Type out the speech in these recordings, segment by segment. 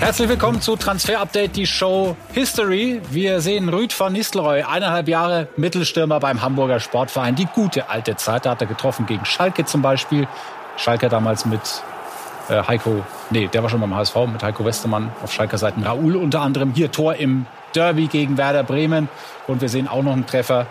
Herzlich willkommen zu Transfer Update, die Show History. Wir sehen Ruud van Nistelrooy, 1,5 Jahre Mittelstürmer beim Hamburger Sportverein. Die gute alte Zeit, da hat er getroffen gegen Schalke zum Beispiel. Schalke damals mit der war schon beim HSV, mit Heiko Westermann auf Schalker Seiten. Raoul unter anderem, hier Tor im Derby gegen Werder Bremen. Und wir sehen auch noch einen Treffer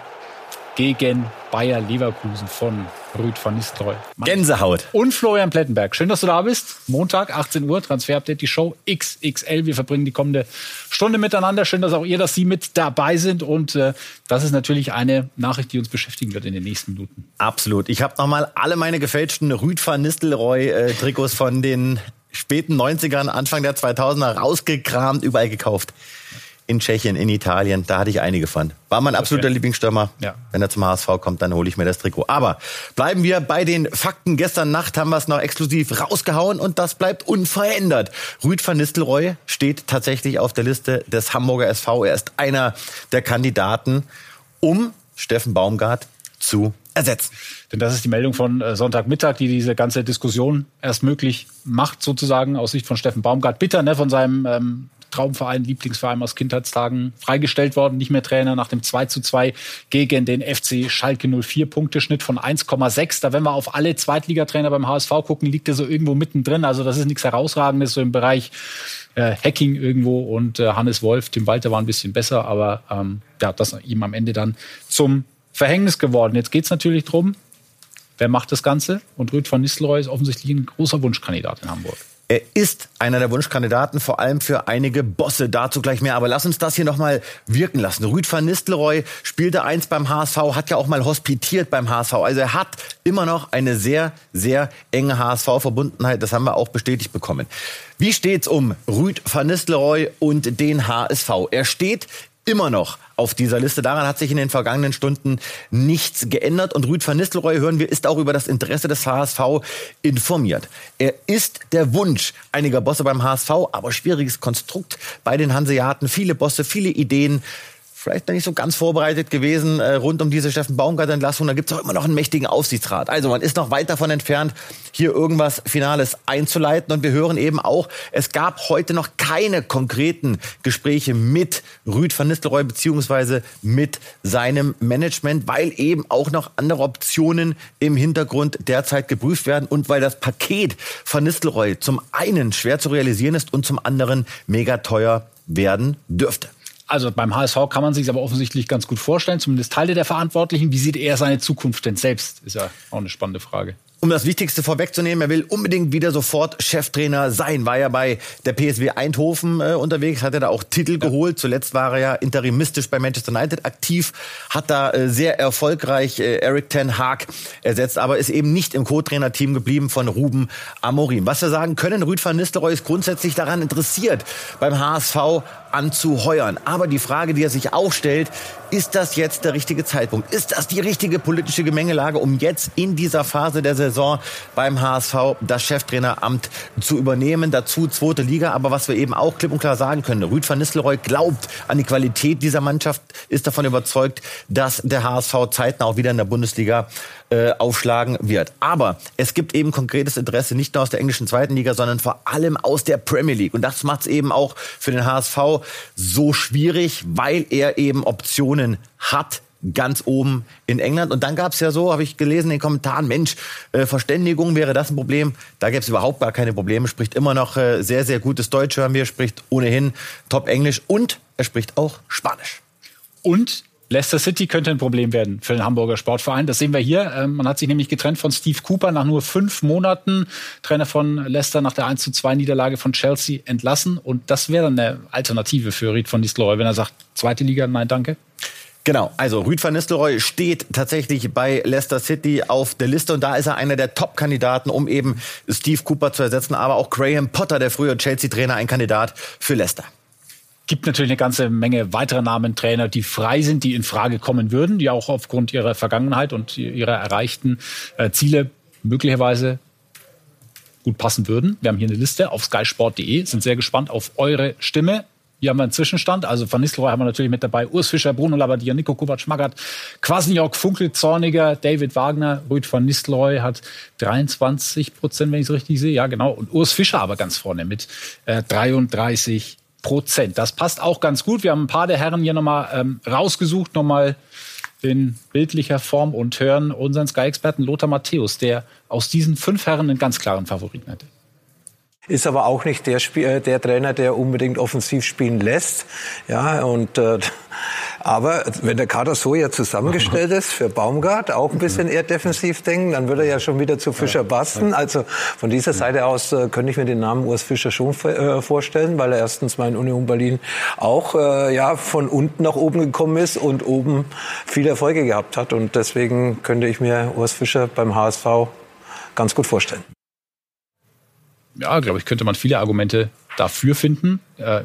gegen Bayer Leverkusen von Ruud van Nistelrooy. Gänsehaut. Und Florian Plettenberg. Schön, dass du da bist. Montag, 18 Uhr, Transfer Update, die Show XXL. Wir verbringen die kommende Stunde miteinander. Schön, dass auch ihr, dass Sie mit dabei sind. Und das ist natürlich eine Nachricht, die uns beschäftigen wird in den nächsten Minuten. Absolut. Ich habe nochmal alle meine gefälschten Ruud van Nistelrooy-Trikots von den späten 90ern, Anfang der 2000er rausgekramt, überall gekauft. In Tschechien, in Italien, da hatte ich einige von. War mein absoluter Lieblingsstürmer. Ja. Wenn er zum HSV kommt, dann hole ich mir das Trikot. Aber bleiben wir bei den Fakten. Gestern Nacht haben wir es noch exklusiv rausgehauen und das bleibt unverändert. Ruud van Nistelrooy steht tatsächlich auf der Liste des Hamburger SV. Er ist einer der Kandidaten, um Steffen Baumgart zu ersetzen. Denn das ist die Meldung von Sonntagmittag, die diese ganze Diskussion erst möglich macht, sozusagen aus Sicht von Steffen Baumgart. Bitter, ne, von seinem Traumverein, Lieblingsverein aus Kindheitstagen, freigestellt worden, nicht mehr Trainer nach dem 2:2 gegen den FC Schalke 04, Punkteschnitt von 1,6. Da, wenn wir auf alle Zweitligatrainer beim HSV gucken, liegt er so irgendwo mittendrin. Also das ist nichts Herausragendes, so im Bereich Hacking irgendwo. Und Hannes Wolf, Tim Walter war ein bisschen besser, aber das ist ihm am Ende dann zum Verhängnis geworden. Jetzt geht's natürlich drum, wer macht das Ganze? Und Ruud van Nistelrooy ist offensichtlich ein großer Wunschkandidat in Hamburg. Er ist einer der Wunschkandidaten, vor allem für einige Bosse. Dazu gleich mehr. Aber lass uns das hier nochmal wirken lassen. Ruud van Nistelrooy spielte einst beim HSV, hat ja auch mal hospitiert beim HSV. Also er hat immer noch eine sehr, sehr enge HSV-Verbundenheit. Das haben wir auch bestätigt bekommen. Wie steht's um Ruud van Nistelrooy und den HSV? Er steht immer noch auf dieser Liste. Daran hat sich in den vergangenen Stunden nichts geändert. Und Ruud van Nistelrooy, hören wir, ist auch über das Interesse des HSV informiert. Er ist der Wunsch einiger Bosse beim HSV, aber schwieriges Konstrukt bei den Hanseaten. Viele Bosse, viele Ideen. Vielleicht noch nicht so ganz vorbereitet gewesen rund um diese Steffen Baumgart-Entlassung. Da gibt es auch immer noch einen mächtigen Aufsichtsrat. Also man ist noch weit davon entfernt, hier irgendwas Finales einzuleiten. Und wir hören eben auch, es gab heute noch keine konkreten Gespräche mit Ruud van Nistelrooy beziehungsweise mit seinem Management, weil eben auch noch andere Optionen im Hintergrund derzeit geprüft werden und weil das Paket van Nistelrooy zum einen schwer zu realisieren ist und zum anderen mega teuer werden dürfte. Also beim HSV kann man sich aber offensichtlich ganz gut vorstellen, zumindest Teile der Verantwortlichen. Wie sieht er seine Zukunft denn selbst? Ist ja auch eine spannende Frage. Um das Wichtigste vorwegzunehmen, er will unbedingt wieder sofort Cheftrainer sein. War ja bei der PSW Eindhoven unterwegs, hat er da auch Titel geholt. Zuletzt war er ja interimistisch bei Manchester United aktiv, hat da sehr erfolgreich Erik ten Hag ersetzt, aber ist eben nicht im Co-Trainer-Team geblieben von Ruben Amorim. Was wir sagen können, Ruud van Nistelrooy ist grundsätzlich daran interessiert, beim HSV anzuheuern. Aber die Frage, die er sich auch stellt, ist das jetzt der richtige Zeitpunkt? Ist das die richtige politische Gemengelage, um jetzt in dieser Phase der Saison beim HSV das Cheftraineramt zu übernehmen? Dazu zweite Liga. Aber was wir eben auch klipp und klar sagen können, Ruud van Nistelrooy glaubt an die Qualität dieser Mannschaft, ist davon überzeugt, dass der HSV zeitnah auch wieder in der Bundesliga aufschlagen wird. Aber es gibt eben konkretes Interesse, nicht nur aus der englischen zweiten Liga, sondern vor allem aus der Premier League. Und das macht es eben auch für den HSV so schwierig, weil er eben Optionen hat, ganz oben in England. Und dann gab es ja so, habe ich gelesen in den Kommentaren, Mensch, Verständigung, wäre das ein Problem? Da gäbe es überhaupt gar keine Probleme. Spricht immer noch sehr, sehr gutes Deutsch, hören wir, spricht ohnehin top Englisch und er spricht auch Spanisch. Und Leicester City könnte ein Problem werden für den Hamburger Sportverein. Das sehen wir hier. Man hat sich nämlich getrennt von Steve Cooper nach nur 5 Monaten. Trainer von Leicester nach der 1:2 Niederlage von Chelsea entlassen. Und das wäre eine Alternative für Ruud van Nistelrooy, wenn er sagt, zweite Liga, nein, danke. Genau, also Ruud van Nistelrooy steht tatsächlich bei Leicester City auf der Liste und da ist er einer der Top-Kandidaten, um eben Steve Cooper zu ersetzen. Aber auch Graham Potter, der frühere Chelsea-Trainer, ein Kandidat für Leicester. Gibt natürlich eine ganze Menge weiterer Namen, Trainer, die frei sind, die in Frage kommen würden, die auch aufgrund ihrer Vergangenheit und ihrer erreichten Ziele möglicherweise gut passen würden. Wir haben hier eine Liste auf skysport.de, sind sehr gespannt auf eure Stimme. Hier haben wir einen Zwischenstand. Also Van Nistelrooy haben wir natürlich mit dabei. Urs Fischer, Bruno Labbadia, Nico Kovac, Magath, Kwasniok, Funkel, Zorniger, David Wagner, Ruud van Nistelrooy hat 23%, wenn ich es richtig sehe. Ja, genau. Und Urs Fischer aber ganz vorne mit 33%. Das passt auch ganz gut. Wir haben ein paar der Herren hier nochmal rausgesucht, nochmal in bildlicher Form und hören unseren Sky-Experten Lothar Matthäus, der aus diesen 5 Herren einen ganz klaren Favoriten hätte. Ist aber auch nicht der Trainer, der unbedingt offensiv spielen lässt. Ja, aber wenn der Kader so ja zusammengestellt ist für Baumgart, auch ein bisschen eher defensiv denken, dann würde er ja schon wieder zu Fischer passen. Also von dieser Seite aus könnte ich mir den Namen Urs Fischer schon vorstellen, weil er erstens mal in Union Berlin auch von unten nach oben gekommen ist und oben viele Erfolge gehabt hat. Und deswegen könnte ich mir Urs Fischer beim HSV ganz gut vorstellen. Ja, glaube ich, könnte man viele Argumente dafür finden.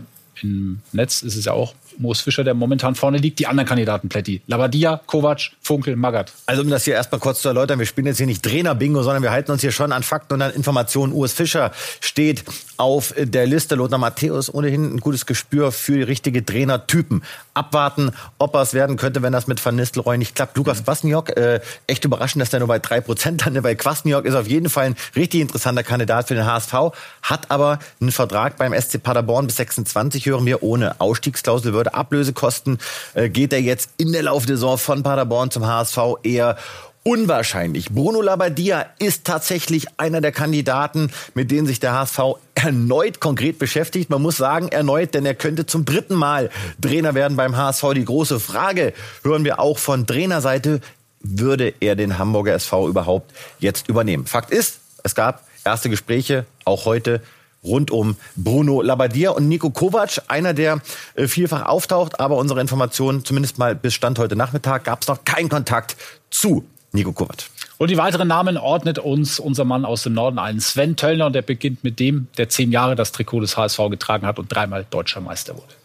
Im Netz ist es ja auch Urs Fischer, der momentan vorne liegt. Die anderen Kandidaten, Plätti, Labbadia, Kovac, Funkel, Magath. Also um das hier erstmal kurz zu erläutern, wir spielen jetzt hier nicht Trainer-Bingo, sondern wir halten uns hier schon an Fakten und an Informationen. Urs Fischer steht auf der Liste. Lothar Matthäus ohnehin ein gutes Gespür für die richtige Trainertypen. Abwarten, ob er es werden könnte, wenn das mit Van Nistelrooy nicht klappt. Lukas Kwasniok, echt überraschend, dass der nur bei 3% landet. Bei Kwasniok ist auf jeden Fall ein richtig interessanter Kandidat für den HSV, hat aber einen Vertrag beim SC Paderborn bis 26, hören wir, ohne Ausstiegsklausel, würde Ablöse kosten. Geht er jetzt in der Laufsaison von Paderborn zum HSV eher unwahrscheinlich. Bruno Labbadia ist tatsächlich einer der Kandidaten, mit denen sich der HSV erneut konkret beschäftigt. Man muss sagen, erneut, denn er könnte zum 3. Mal Trainer werden beim HSV. Die große Frage hören wir auch von Trainerseite, würde er den Hamburger SV überhaupt jetzt übernehmen? Fakt ist, es gab erste Gespräche, auch heute, rund um Bruno Labbadia und Nico Kovac, einer, der vielfach auftaucht, aber unsere Informationen, zumindest mal bis Stand heute Nachmittag, gab es noch keinen Kontakt zu Nico Kovac. Und die weiteren Namen ordnet uns unser Mann aus dem Norden ein, Sven Töllner, und der beginnt mit dem, der 10 Jahre das Trikot des HSV getragen hat und 3-mal deutscher Meister wurde.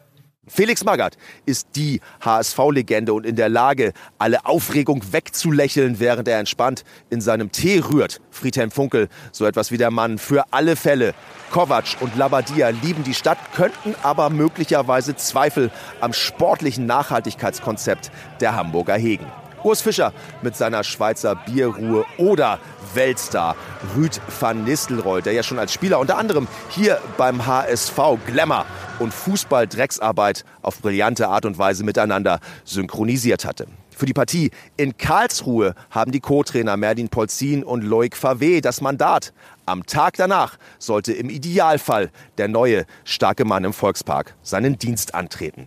Felix Magath ist die HSV-Legende und in der Lage, alle Aufregung wegzulächeln, während er entspannt in seinem Tee rührt. Friedhelm Funkel, so etwas wie der Mann für alle Fälle. Kovac und Labbadia lieben die Stadt, könnten aber möglicherweise Zweifel am sportlichen Nachhaltigkeitskonzept der Hamburger hegen. Urs Fischer mit seiner Schweizer Bierruhe oder Weltstar Ruud van Nistelrooy, der ja schon als Spieler unter anderem hier beim HSV Glamour und Fußball-Drecksarbeit auf brillante Art und Weise miteinander synchronisiert hatte. Für die Partie in Karlsruhe haben die Co-Trainer Merdin Polzin und Loic Favre das Mandat. Am Tag danach sollte im Idealfall der neue starke Mann im Volkspark seinen Dienst antreten.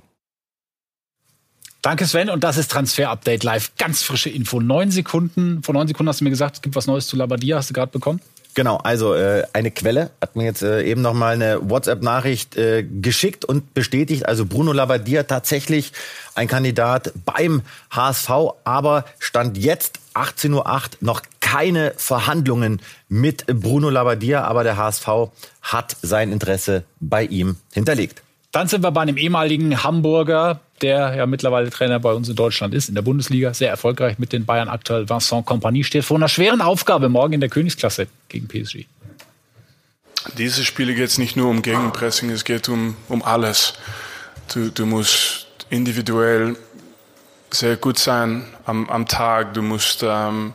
Danke, Sven. Und das ist Transfer-Update live. Ganz frische Info. 9 Sekunden. Vor 9 Sekunden hast du mir gesagt, es gibt was Neues zu Labbadia. Hast du gerade bekommen? Genau, also eine Quelle hat mir jetzt eben noch mal eine WhatsApp-Nachricht geschickt und bestätigt, also Bruno Labbadia tatsächlich ein Kandidat beim HSV, aber Stand jetzt 18:08 Uhr noch keine Verhandlungen mit Bruno Labbadia, aber der HSV hat sein Interesse bei ihm hinterlegt. Dann sind wir bei einem ehemaligen Hamburger, der ja mittlerweile Trainer bei uns in Deutschland ist, in der Bundesliga, sehr erfolgreich mit den Bayern aktuell. Vincent Kompany steht vor einer schweren Aufgabe morgen in der Königsklasse gegen PSG. Diese Spiele geht es nicht nur um Gegenpressing, es geht um alles. Du musst individuell sehr gut sein am Tag, du musst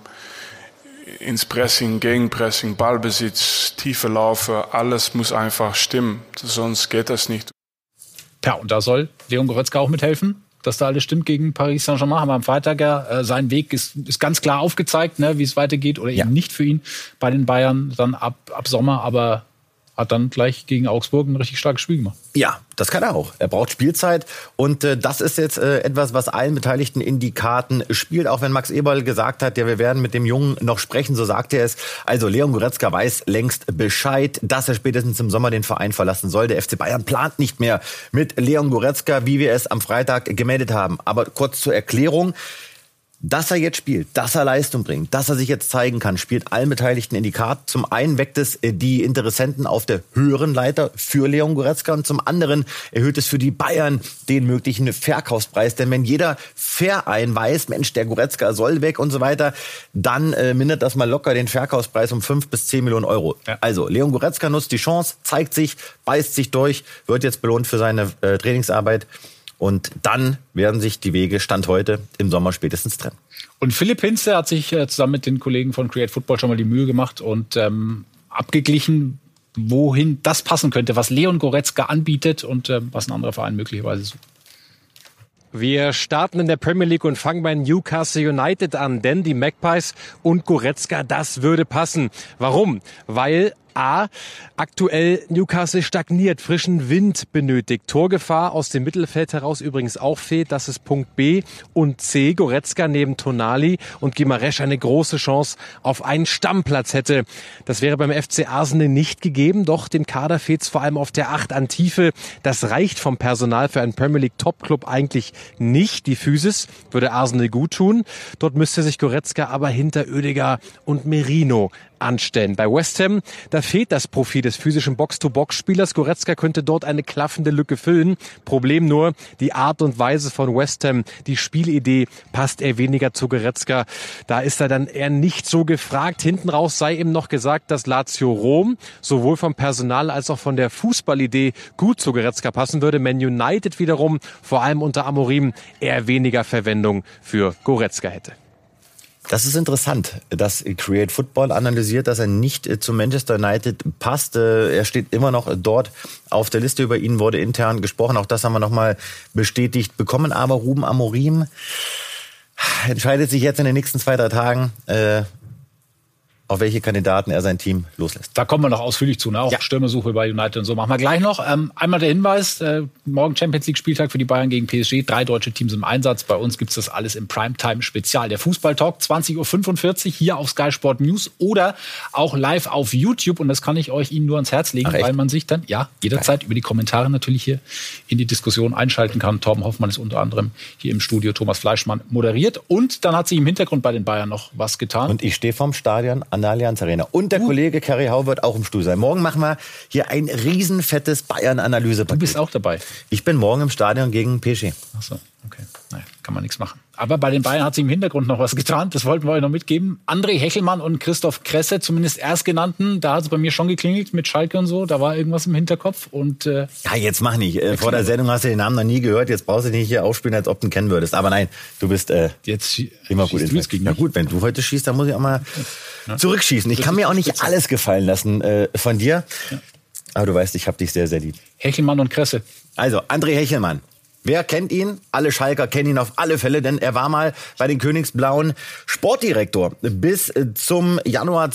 ins Pressing, Gegenpressing, Ballbesitz, tiefe Laufe, alles muss einfach stimmen, sonst geht das nicht. Ja, und da soll Leon Goretzka auch mithelfen, dass da alles stimmt gegen Paris Saint-Germain. Haben wir am Freitag ja, sein Weg ist ganz klar aufgezeigt, ne, wie es weitergeht oder eben nicht für ihn bei den Bayern dann ab Sommer, aber hat dann gleich gegen Augsburg ein richtig starkes Spiel gemacht. Ja, das kann er auch. Er braucht Spielzeit und das ist jetzt etwas, was allen Beteiligten in die Karten spielt. Auch wenn Max Eberl gesagt hat, ja, wir werden mit dem Jungen noch sprechen, so sagt er es. Also Leon Goretzka weiß längst Bescheid, dass er spätestens im Sommer den Verein verlassen soll. Der FC Bayern plant nicht mehr mit Leon Goretzka, wie wir es am Freitag gemeldet haben. Aber kurz zur Erklärung. Dass er jetzt spielt, dass er Leistung bringt, dass er sich jetzt zeigen kann, spielt allen Beteiligten in die Karten. Zum einen weckt es die Interessenten auf der höheren Leiter für Leon Goretzka und zum anderen erhöht es für die Bayern den möglichen Verkaufspreis. Denn wenn jeder Verein weiß, Mensch, der Goretzka soll weg und so weiter, dann mindert das mal locker den Verkaufspreis um 5 bis 10 Millionen Euro. Ja. Also Leon Goretzka nutzt die Chance, zeigt sich, beißt sich durch, wird jetzt belohnt für seine Trainingsarbeit. Und dann werden sich die Wege, Stand heute, im Sommer spätestens trennen. Und Philipp Hinze hat sich zusammen mit den Kollegen von Create Football schon mal die Mühe gemacht und abgeglichen, wohin das passen könnte, was Leon Goretzka anbietet und was ein anderer Verein möglicherweise sucht. Wir starten in der Premier League und fangen bei Newcastle United an, denn die Magpies und Goretzka, das würde passen. Warum? Weil aktuell Newcastle stagniert, frischen Wind benötigt. Torgefahr aus dem Mittelfeld heraus übrigens auch fehlt. Das ist Punkt B. Und C. Goretzka neben Tonali und Guimarães eine große Chance auf einen Stammplatz hätte. Das wäre beim FC Arsenal nicht gegeben, doch dem Kader fehlt es vor allem auf der 8 an Tiefe. Das reicht vom Personal für einen Premier League Top-Club eigentlich nicht. Die Physis würde Arsenal gut tun. Dort müsste sich Goretzka aber hinter Oedegaard und Merino anstellen. Bei West Ham, da fehlt das Profil des physischen Box-to-Box-Spielers. Goretzka könnte dort eine klaffende Lücke füllen. Problem nur, die Art und Weise von West Ham, die Spielidee passt eher weniger zu Goretzka. Da ist er dann eher nicht so gefragt. Hinten raus sei ihm noch gesagt, dass Lazio Rom sowohl vom Personal als auch von der Fußballidee gut zu Goretzka passen würde. Man United wiederum, vor allem unter Amorim, eher weniger Verwendung für Goretzka hätte. Das ist interessant, dass Create Football analysiert, dass er nicht zu Manchester United passt. Er steht immer noch dort auf der Liste. Über ihn wurde intern gesprochen. Auch das haben wir nochmal bestätigt bekommen. Aber Ruben Amorim entscheidet sich jetzt in den nächsten 2-3 Tagen, auf welche Kandidaten er sein Team loslässt. Da kommen wir noch ausführlich zu, ne? Auch Stürmersuche bei United und so. Machen wir gleich noch. Einmal der Hinweis, morgen Champions League Spieltag für die Bayern gegen PSG. 3 deutsche Teams im Einsatz. Bei uns gibt's das alles im Primetime-Spezial. Der Fußballtalk, 20.45 Uhr hier auf Sky Sport News oder auch live auf YouTube. Und das kann ich Ihnen nur ans Herz legen, weil man sich dann jederzeit über die Kommentare natürlich hier in die Diskussion einschalten kann. Torben Hoffmann ist unter anderem hier im Studio, Thomas Fleischmann moderiert. Und dann hat sich im Hintergrund bei den Bayern noch was getan. Und ich stehe vorm Stadion an der Allianz Arena. Und der Kollege Kerry Hau wird auch im Studio sein. Morgen machen wir hier ein riesenfettes Bayern-Analyse-Paket. Du bist auch dabei? Ich bin morgen im Stadion gegen PSG. Ach so, okay. Naja, kann man nichts machen. Aber bei den Bayern hat sich im Hintergrund noch was getan. Das wollten wir euch noch mitgeben. André Hechelmann und Christoph Kresse, zumindest Erstgenannten. Da hat es bei mir schon geklingelt mit Schalke und so. Da war irgendwas im Hinterkopf. Und ja, jetzt mach nicht. Vor der Sendung hast du den Namen noch nie gehört. Jetzt brauchst du dich nicht hier aufspielen, als ob du ihn kennen würdest. Aber nein, du bist jetzt immer gut. Na gut, wenn du heute schießt, dann muss ich auch mal zurückschießen. Ich kann mir auch nicht alles gefallen lassen von dir. Ja. Aber du weißt, ich habe dich sehr, sehr lieb. Hechelmann und Kresse. Also, André Hechelmann. Wer kennt ihn? Alle Schalker kennen ihn auf alle Fälle, denn er war mal bei den Königsblauen Sportdirektor. Bis zum Januar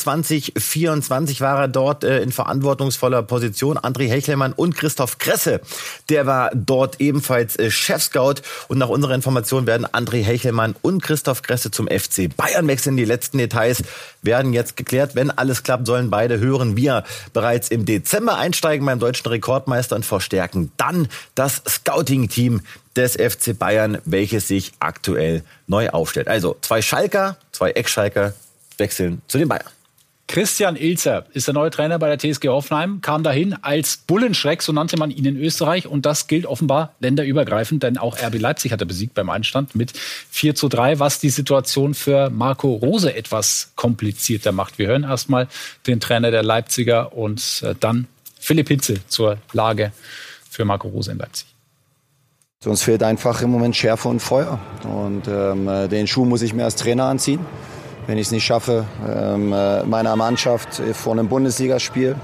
2024 war er dort in verantwortungsvoller Position. André Hechelmann und Christoph Kresse, der war dort ebenfalls Chefscout. Und nach unserer Information werden André Hechelmann und Christoph Kresse zum FC Bayern wechseln. Die letzten Details werden jetzt geklärt. Wenn alles klappt, sollen beide, hören wir, bereits im Dezember einsteigen beim deutschen Rekordmeister und verstärken dann das Scouting-Team des FC Bayern, welches sich aktuell neu aufstellt. Also 2 Schalker, 2 Ex-Schalker wechseln zu den Bayern. Christian Ilzer ist der neue Trainer bei der TSG Hoffenheim, kam dahin als Bullenschreck, so nannte man ihn in Österreich. Und das gilt offenbar länderübergreifend, denn auch RB Leipzig hat er besiegt beim Einstand mit 4:3, was die Situation für Marco Rose etwas komplizierter macht. Wir hören erstmal den Trainer der Leipziger und dann Philipp Hinze zur Lage für Marco Rose in Leipzig. Uns fehlt einfach im Moment Schärfe und Feuer. Und den Schuh muss ich mir als Trainer anziehen. Wenn ich es nicht schaffe, meiner Mannschaft vor einem Bundesligaspiel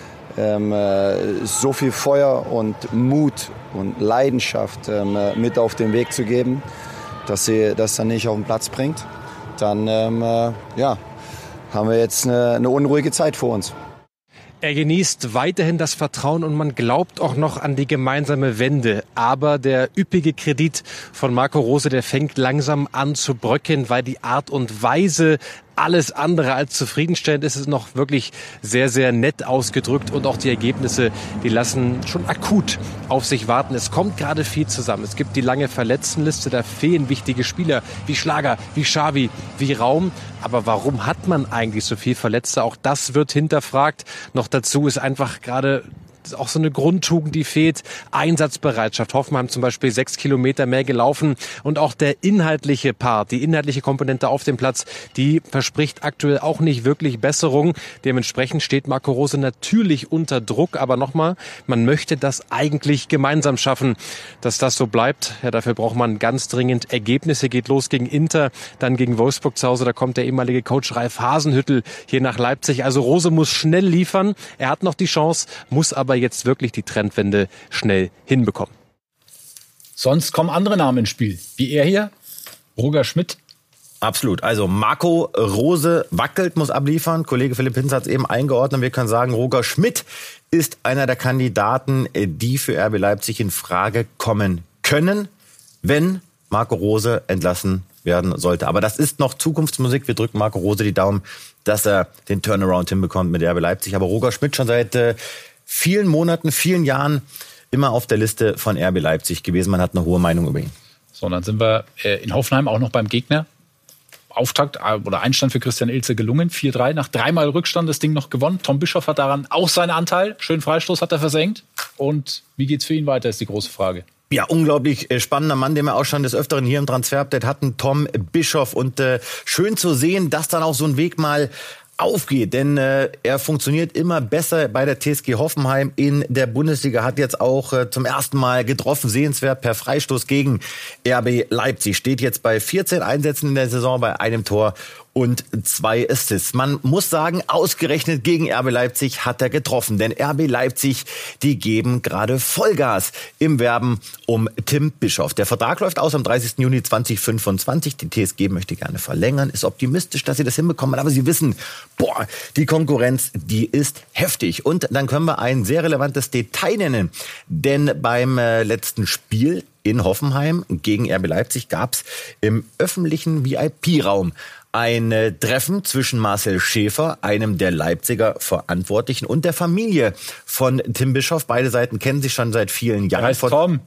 so viel Feuer und Mut und Leidenschaft mit auf den Weg zu geben, dass sie das dann nicht auf den Platz bringt, dann haben wir jetzt eine unruhige Zeit vor uns. Er genießt weiterhin das Vertrauen und man glaubt auch noch an die gemeinsame Wende. Aber der üppige Kredit von Marco Rose, der fängt langsam an zu bröckeln, weil die Art und Weise alles andere als zufriedenstellend. Es ist noch wirklich sehr, sehr nett ausgedrückt und auch die Ergebnisse, die lassen schon akut auf sich warten. Es kommt gerade viel zusammen. Es gibt die lange Verletztenliste, da fehlen wichtige Spieler wie Schlager, wie Xavi, wie Raum. Aber warum hat man eigentlich so viel Verletzte? Auch das wird hinterfragt. Noch dazu ist einfach gerade auch so eine Grundtugend, die fehlt. Einsatzbereitschaft. Hoffenheim zum Beispiel 6 Kilometer mehr gelaufen. Und auch der inhaltliche Part, die inhaltliche Komponente auf dem Platz, die verspricht aktuell auch nicht wirklich Besserung. Dementsprechend steht Marco Rose natürlich unter Druck. Aber nochmal, man möchte das eigentlich gemeinsam schaffen. Dass das so bleibt, ja, dafür braucht man ganz dringend Ergebnisse. Geht los gegen Inter, dann gegen Wolfsburg zu Hause. Da kommt der ehemalige Coach Ralf Hasenhüttl hier nach Leipzig. Also Rose muss schnell liefern. Er hat noch die Chance, muss aber jetzt wirklich die Trendwende schnell hinbekommen. Sonst kommen andere Namen ins Spiel. Wie er hier, Roger Schmidt. Absolut. Also Marco Rose wackelt, muss abliefern. Kollege Philipp Hinz hat es eben eingeordnet. Wir können sagen, Roger Schmidt ist einer der Kandidaten, die für RB Leipzig in Frage kommen können, wenn Marco Rose entlassen werden sollte. Aber das ist noch Zukunftsmusik. Wir drücken Marco Rose die Daumen, dass er den Turnaround hinbekommt mit RB Leipzig. Aber Roger Schmidt schon seit vielen Monaten, vielen Jahren immer auf der Liste von RB Leipzig gewesen. Man hat eine hohe Meinung über ihn. So, und dann sind wir in Hoffenheim auch noch beim Gegner. Auftakt oder Einstand für Christian Ilze gelungen. 4-3, nach 3-mal Rückstand das Ding noch gewonnen. Tom Bischoff hat daran auch seinen Anteil. Schönen Freistoß hat er versenkt. Und wie geht's für ihn weiter, ist die große Frage. Ja, unglaublich spannender Mann, den wir auch schon des Öfteren hier im Transfer-Update hatten, Tom Bischoff. Und schön zu sehen, dass dann auch so ein Weg mal aufgeht, denn er funktioniert immer besser bei der TSG Hoffenheim in der Bundesliga, hat jetzt auch zum ersten Mal getroffen, sehenswert per Freistoß gegen RB Leipzig, steht jetzt bei 14 Einsätzen in der Saison, bei einem Tor und 2 Assists. Man muss sagen, ausgerechnet gegen RB Leipzig hat er getroffen, denn RB Leipzig, die geben gerade Vollgas im Werben um Tim Bischoff. Der Vertrag läuft aus am 30. Juni 2025. Die TSG möchte gerne verlängern, ist optimistisch, dass sie das hinbekommen, aber sie wissen, die Konkurrenz, die ist heftig. Und dann können wir ein sehr relevantes Detail nennen, denn beim letzten Spiel in Hoffenheim gegen RB Leipzig gab es im öffentlichen VIP-Raum ein Treffen zwischen Marcel Schäfer, einem der Leipziger Verantwortlichen, und der Familie von Tim Bischoff. Beide Seiten kennen sich schon seit vielen Jahren. Heißt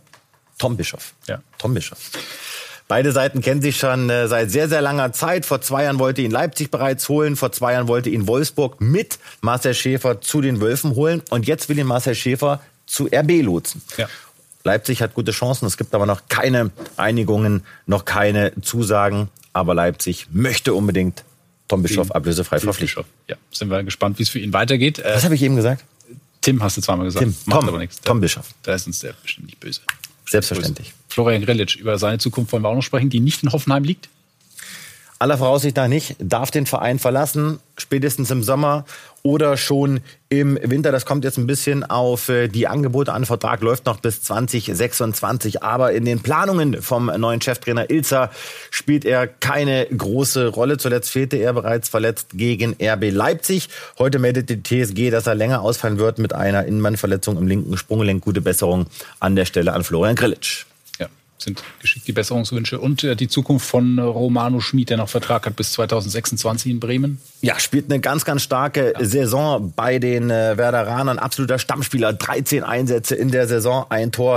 Tom Bischoff. Ja. Tom Bischoff. Beide Seiten kennen sich schon seit sehr, sehr langer Zeit. Vor 2 Jahren wollte ihn Leipzig bereits holen. Vor 2 Jahren wollte ihn Wolfsburg mit Marcel Schäfer zu den Wölfen holen. Und jetzt will ihn Marcel Schäfer zu RB lotsen. Ja. Leipzig hat gute Chancen. Es gibt aber noch keine Einigungen, noch keine Zusagen. Aber Leipzig möchte unbedingt Tom Bischoff ablösefrei verpflichten. Ja, sind wir gespannt, wie es für ihn weitergeht. Was habe ich eben gesagt? Tim hast du zweimal gesagt. Macht aber nichts. Tom Bischoff. Da ist uns der bestimmt nicht böse. Selbstverständlich. Florian Grillitsch, über seine Zukunft wollen wir auch noch sprechen, die nicht in Hoffenheim liegt. Aller Voraussicht nach nicht, darf den Verein verlassen, spätestens im Sommer oder schon im Winter. Das kommt jetzt ein bisschen auf die Angebote an. Der Vertrag läuft noch bis 2026. Aber in den Planungen vom neuen Cheftrainer Ilzer spielt er keine große Rolle. Zuletzt fehlte er bereits verletzt gegen RB Leipzig. Heute meldet die TSG, dass er länger ausfallen wird mit einer Innenbandverletzung im linken Sprunggelenk. Gute Besserung an der Stelle an Florian Grillitsch. Sind geschickt die Besserungswünsche. Und die Zukunft von Romano Schmid, der noch Vertrag hat bis 2026 in Bremen. Ja, spielt eine ganz, ganz starke Saison bei den Werderanern. Absoluter Stammspieler, 13 Einsätze in der Saison, 1 Tor,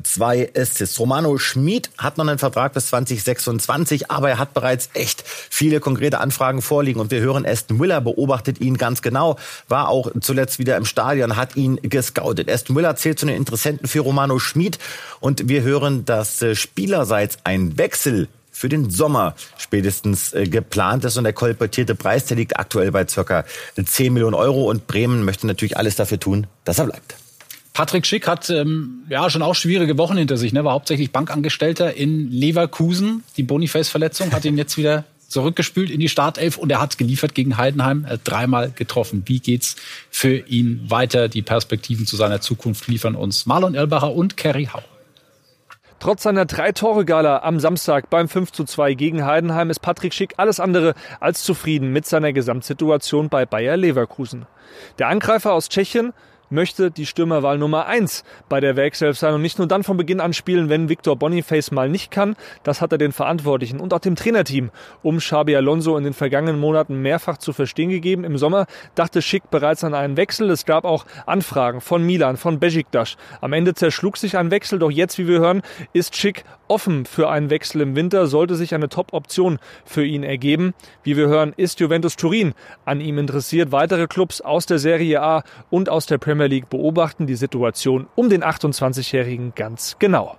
2 Assists. Romano Schmid hat noch einen Vertrag bis 2026, aber er hat bereits echt viele konkrete Anfragen vorliegen. Und wir hören, Aston Villa beobachtet ihn ganz genau, war auch zuletzt wieder im Stadion, hat ihn gescoutet. Aston Villa zählt zu den Interessenten für Romano Schmid. Und wir hören, dass spielerseits ein Wechsel für den Sommer spätestens geplant ist. Und der kolportierte Preis, der liegt aktuell bei ca. 10 Millionen Euro. Und Bremen möchte natürlich alles dafür tun, dass er bleibt. Patrick Schick hat schon auch schwierige Wochen hinter sich. War hauptsächlich Bankangestellter in Leverkusen. Die Boniface-Verletzung hat ihn jetzt wieder zurückgespült in die Startelf. Und er hat geliefert gegen Heidenheim, 3-mal getroffen. Wie geht's für ihn weiter? Die Perspektiven zu seiner Zukunft liefern uns Marlon Erlbacher und Kerry Hau. Trotz seiner 3-Tore-Gala am Samstag beim 5:2 gegen Heidenheim ist Patrick Schick alles andere als zufrieden mit seiner Gesamtsituation bei Bayer Leverkusen. Der Angreifer aus Tschechien möchte die Stürmerwahl Nummer 1 bei der Werkself sein und nicht nur dann von Beginn an spielen, wenn Victor Boniface mal nicht kann. Das hat er den Verantwortlichen und auch dem Trainerteam um Xabi Alonso in den vergangenen Monaten mehrfach zu verstehen gegeben. Im Sommer dachte Schick bereits an einen Wechsel. Es gab auch Anfragen von Milan, von Beşiktaş. Am Ende zerschlug sich ein Wechsel, doch jetzt, wie wir hören, ist Schick offen für einen Wechsel im Winter, sollte sich eine Top-Option für ihn ergeben. Wie wir hören, ist Juventus Turin an ihm interessiert. Weitere Clubs aus der Serie A und aus der Premier League beobachten die Situation um den 28-Jährigen ganz genau.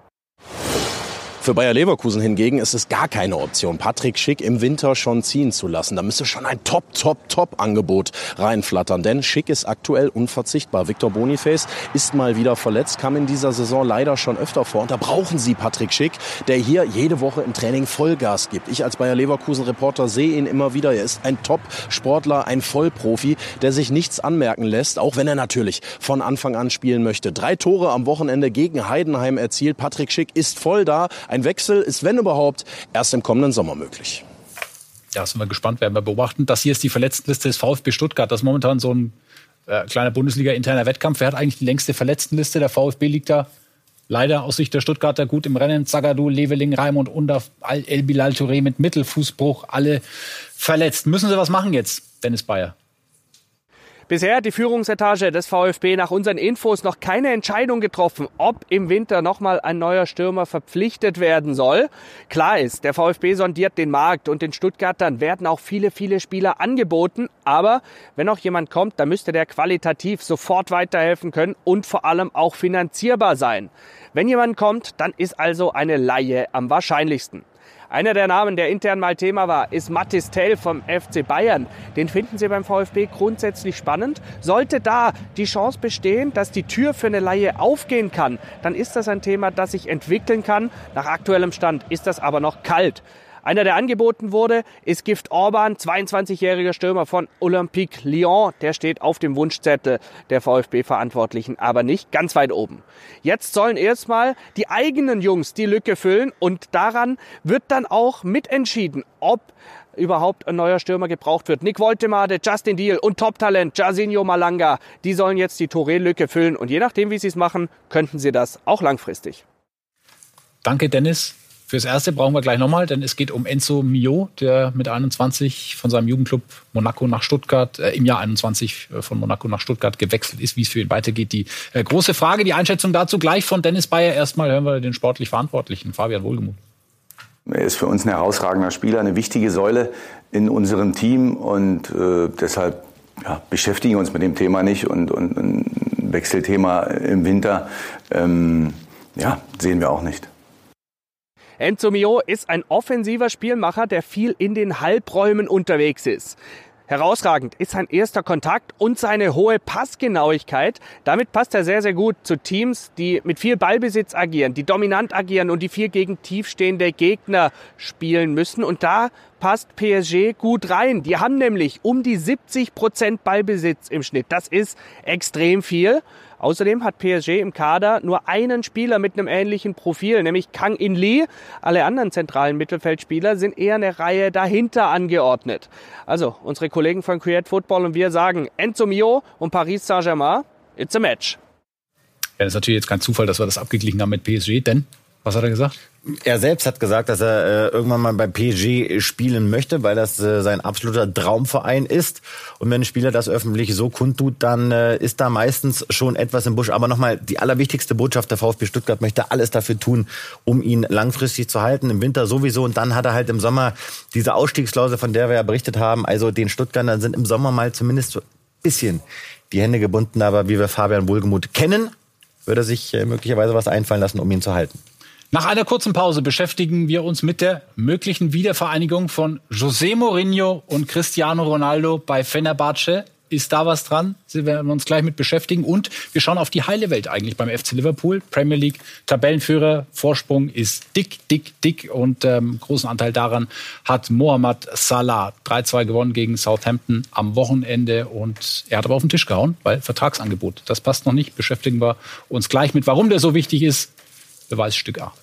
Für Bayer Leverkusen hingegen ist es gar keine Option, Patrick Schick im Winter schon ziehen zu lassen. Da müsste schon ein Top-Angebot reinflattern, denn Schick ist aktuell unverzichtbar. Victor Boniface ist mal wieder verletzt, kam in dieser Saison leider schon öfter vor. Und da brauchen sie Patrick Schick, der hier jede Woche im Training Vollgas gibt. Ich als Bayer Leverkusen-Reporter sehe ihn immer wieder. Er ist ein Top-Sportler, ein Vollprofi, der sich nichts anmerken lässt, auch wenn er natürlich von Anfang an spielen möchte. 3 Tore am Wochenende gegen Heidenheim erzielt. Patrick Schick ist voll da. Ein Wechsel ist, wenn überhaupt, erst im kommenden Sommer möglich. Ja, sind wir gespannt, werden wir beobachten. Das hier ist die Verletztenliste des VfB Stuttgart. Das ist momentan so ein kleiner Bundesliga-interner Wettkampf. Wer hat eigentlich die längste Verletztenliste? Der VfB liegt da leider aus Sicht der Stuttgarter gut im Rennen. Zagadou, Leveling, Raimund Undaf, El Bilal Touré mit Mittelfußbruch, alle verletzt. Müssen sie was machen jetzt, Dennis Bayer? Bisher hat die Führungsetage des VfB nach unseren Infos noch keine Entscheidung getroffen, ob im Winter nochmal ein neuer Stürmer verpflichtet werden soll. Klar ist, der VfB sondiert den Markt und den Stuttgartern werden auch viele Spieler angeboten. Aber wenn noch jemand kommt, dann müsste der qualitativ sofort weiterhelfen können und vor allem auch finanzierbar sein. Wenn jemand kommt, dann ist also eine Leihe am wahrscheinlichsten. Einer der Namen, der intern mal Thema war, ist Mathys Tel vom FC Bayern. Den finden Sie beim VfB grundsätzlich spannend. Sollte da die Chance bestehen, dass die Tür für eine Leihe aufgehen kann, dann ist das ein Thema, das sich entwickeln kann. Nach aktuellem Stand ist das aber noch kalt. Einer, der angeboten wurde, ist Gift Orban, 22-jähriger Stürmer von Olympique Lyon. Der steht auf dem Wunschzettel der VfB-Verantwortlichen, aber nicht ganz weit oben. Jetzt sollen erstmal die eigenen Jungs die Lücke füllen und daran wird dann auch mitentschieden, ob überhaupt ein neuer Stürmer gebraucht wird. Nick Woltemade, Justin Deal und Top-Talent Jairzinho Malanga, die sollen jetzt die Touré-Lücke füllen und je nachdem, wie sie es machen, könnten sie das auch langfristig. Danke, Dennis. Fürs Erste brauchen wir gleich nochmal, denn es geht um Enzo Mio, der mit 21 von seinem Jugendclub Monaco nach Stuttgart, im Jahr 21 von Monaco nach Stuttgart gewechselt ist, wie es für ihn weitergeht. Die große Frage, die Einschätzung dazu gleich von Dennis Bayer. Erstmal hören wir den sportlich Verantwortlichen, Fabian Wohlgemuth. Er ist für uns ein herausragender Spieler, eine wichtige Säule in unserem Team und deshalb beschäftigen wir uns mit dem Thema nicht und ein Wechselthema im Winter sehen wir auch nicht. Enzo Mio ist ein offensiver Spielmacher, der viel in den Halbräumen unterwegs ist. Herausragend ist sein erster Kontakt und seine hohe Passgenauigkeit. Damit passt er sehr gut zu Teams, die mit viel Ballbesitz agieren, die dominant agieren und die viel gegen tiefstehende Gegner spielen müssen. Und da passt PSG gut rein. Die haben nämlich um die 70% Ballbesitz im Schnitt. Das ist extrem viel. Außerdem hat PSG im Kader nur einen Spieler mit einem ähnlichen Profil, nämlich Kang In Lee. Alle anderen zentralen Mittelfeldspieler sind eher eine Reihe dahinter angeordnet. Also unsere Kollegen von Create Football und wir sagen, Enzo Mio und Paris Saint-Germain, it's a match. Ja, das ist natürlich jetzt kein Zufall, dass wir das abgeglichen haben mit PSG, denn, was hat er gesagt? Er selbst hat gesagt, dass er irgendwann mal bei PSG spielen möchte, weil das sein absoluter Traumverein ist. Und wenn ein Spieler das öffentlich so kundtut, dann ist da meistens schon etwas im Busch. Aber nochmal, die allerwichtigste Botschaft, der VfB Stuttgart möchte alles dafür tun, um ihn langfristig zu halten. Im Winter sowieso. Und dann hat er halt im Sommer diese Ausstiegsklausel, von der wir ja berichtet haben. Also den Stuttgartern sind im Sommer mal zumindest so ein bisschen die Hände gebunden. Aber wie wir Fabian Wohlgemuth kennen, würde er sich möglicherweise was einfallen lassen, um ihn zu halten. Nach einer kurzen Pause beschäftigen wir uns mit der möglichen Wiedervereinigung von José Mourinho und Cristiano Ronaldo bei Fenerbahce. Ist da was dran? Sie werden uns gleich mit beschäftigen. Und wir schauen auf die heile Welt eigentlich beim FC Liverpool. Premier League Tabellenführer, Vorsprung ist dick. Und großen Anteil daran hat Mohamed Salah. 3-2 gewonnen gegen Southampton am Wochenende. Und er hat aber auf den Tisch gehauen, weil Vertragsangebot. Das passt noch nicht. Beschäftigen wir uns gleich mit, warum der so wichtig ist. Beweisstück A.